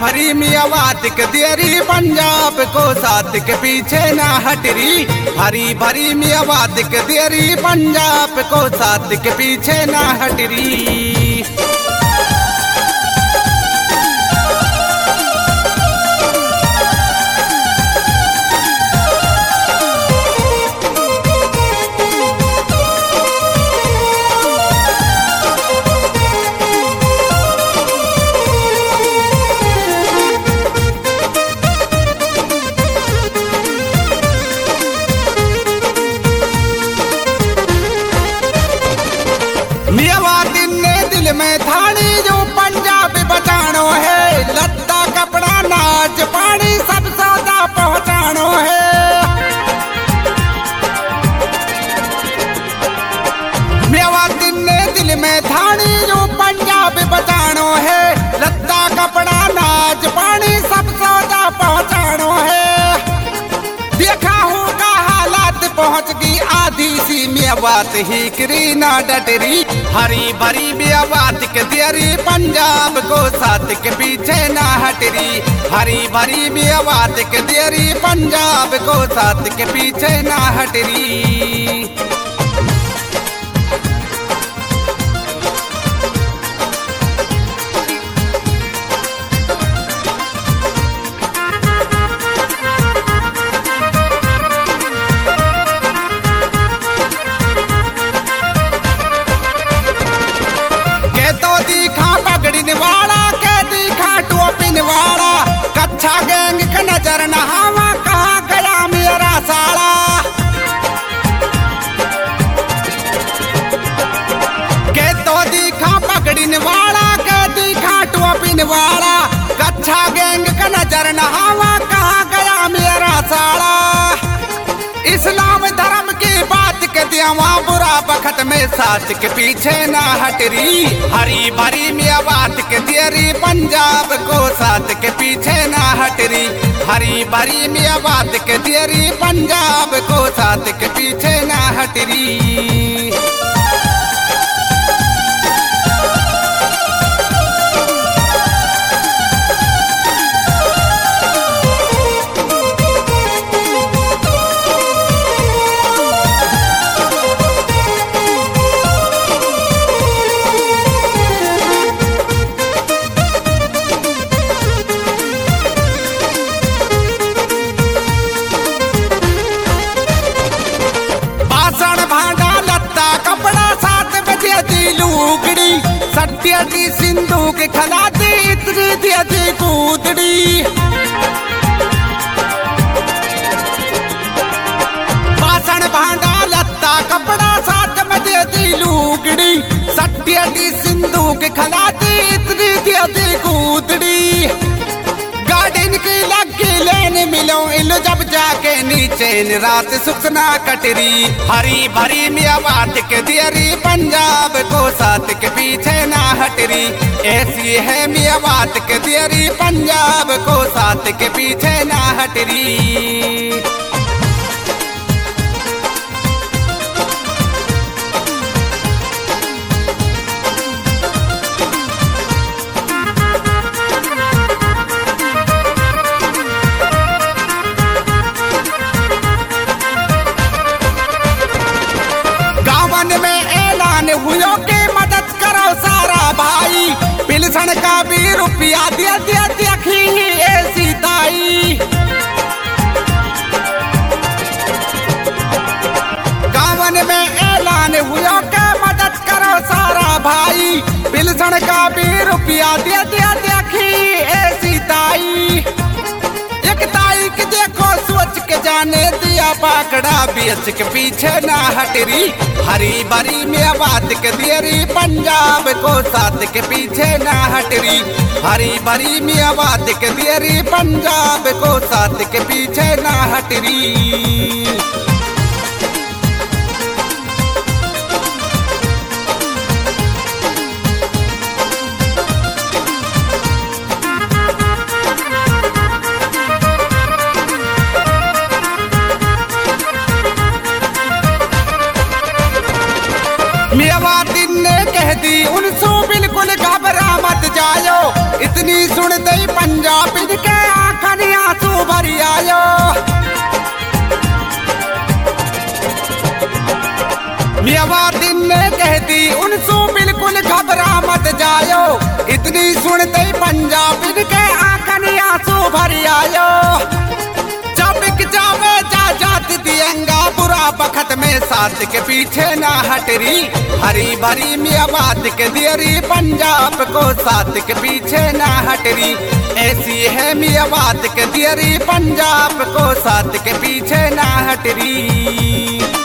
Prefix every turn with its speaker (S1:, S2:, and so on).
S1: भरी मियावात के देरी पंजाब को साथ के पीछे ना हटरी। हरी भरी मियावात के देरी पंजाब को साथ के पीछे ना हटरी। मियावाती ने दिल में थानी जो पंजाब बचानो है। लत्ता कपड़ा नाच पानी सब सौदा पहुंचानो है। मियावाती ने दिल में थानी जो पंजाब बचानो है। लत्ता कपड़ा नाच पानी सब सौदा पहुंचानो है। देखा होगा हालात पहुंच गई आधी सी मियावात ही करी ना डटरी। हरी भरी मियावात के देरी पंजाब को साथ के पीछे ना हटरी। हरी भरी मियावात के देरी पंजाब को साथ के पीछे ना हटरी। वाला के दिखा टोपिन वाला कच्चा गैंग का नजर नहावा कहाँ गया मेरा साला। के तो दिखा पकड़िन वाला के दिखा टोपिन वाला कच्चा गैंग का नजर नहावा कहाँ गया मेरा साला। इस्लाम धर्म की बात के दियावा बुरा बखत में साथ के पीछे ना हटरी। हरी भरी मियावात के देरी पंजाब को साथ के पीछे ना हटरी। हरी भरी मियावात के देरी पंजाब को साथ के पीछे ना हटरी। सत्य सिंधु के खिलाती इतनी थी कूदड़ी। बासन भांडा लत्ता कपड़ा साथ में देती लूगड़ी। सत्य सिंधु के खिलाती इतनी थी कूदड़ी। गार्डन की लगी लेने मिलो इन जब जाके नीचे रात सुखना कटरी। हरी भरी मियावात के देरी पंजाब को साथ के पीछे ना हटरी। ऐसी है मियावात के देरी पंजाब को साथ के पीछे ना हटरी। हुओ के मदद करो सारा भाई। पिलसन का भी रुपया दे दे देखी ऐसी ताई। गावन में ऐलान हुओ के मदद करो सारा भाई। पिलसन का भी रुपया दे दे देखी ऐसी ताई। एक ताई के देखो सोच के जाने दिया पाकड़ा बेच के पीछे ना हटरी। हरी भरी मियावात के देरी पंजाब को साथ के पीछे ना हटरी। हरी भरी मियावात के देरी पंजाब को साथ के पीछे ना हटरी। मियावाती ने कह दी उनसे बिल्कुल घबरा मत जायो। इतनी सुनते ही पंजाब पिन के आंखन आंसू भरी आयो। मियावादिन ने कहती उनसू बिल्कुल घबरा मत जायो, इतनी सुनते ही पंजाबिन के आंखन आंसू भरी आयो। जब जावे जा जाती दियंगा बुरा बखत में साथ के पीछे ना हटरी, हरी भरी मियावाद के दियरी पंजाब को साथ के पीछे ना हटरी। ऐसी है मियावाद के दियरी पंजाब को साथ के पीछे ना हटरी।